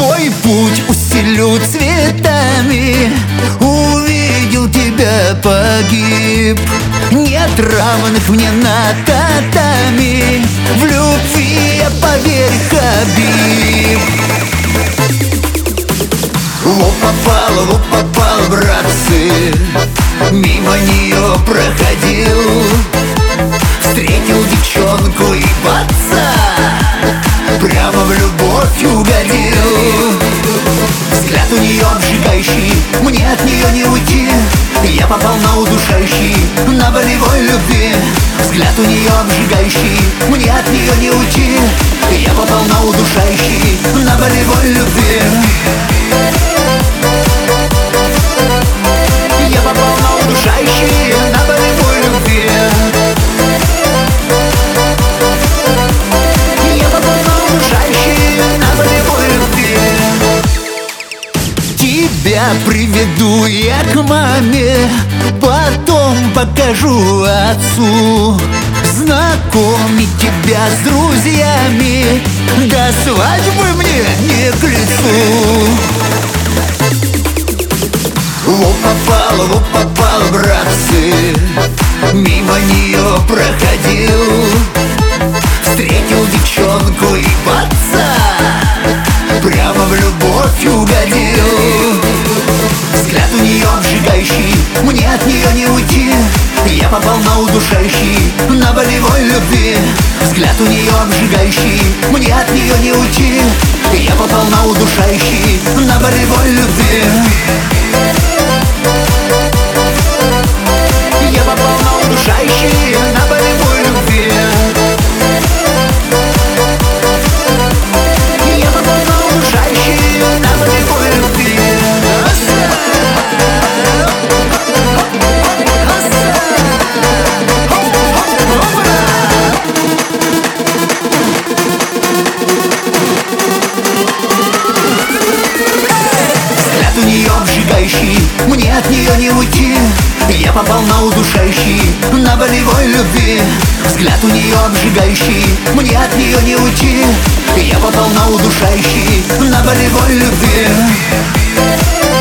Твой путь усилю цветами, увидел тебя, погиб. Нет равных мне на татами, в любви я, поверь, Хабиб. Лоб попал, братцы, мимо нее проходил. Встретил девчонку и паца, прямо в любовь угодил. Взгляд у нее обжигающий, мне от нее не уйти. Я попал на удушающий, на болевой любви. Взгляд у нее обжигающий, мне от нее не уйти. Я попал на удушающий, на болевой любви. Я попал на удушающий, на болевой любви. Я попал на удушающий, на болевой любви. Тебя приведу я к маме, потом покажу отцу. Знакомить тебя с друзьями, до свадьбы мне не к лицу. Лоб попал, братцы, мимо нее проходил. Встретил девчонку и паца, прямо в любовь угодил. Взгляд у нее обжигающий, мне от нее не уйти. Я попал на удушающий, на болевой любви. Взгляд у нее обжигающий, мне от нее не уйти. Я попал на удушающий, на болевой любви. Я попал на удушающий, на болевой любви. Я попал на удушающий, на болевой любви. Взгляд у нее обжигающий, мне от нее не уйти. Я попал на удушающий, на болевой любви. Взгляд у нее обжигающий, мне от нее не уйти. Я попал на удушающий, на болевой любви.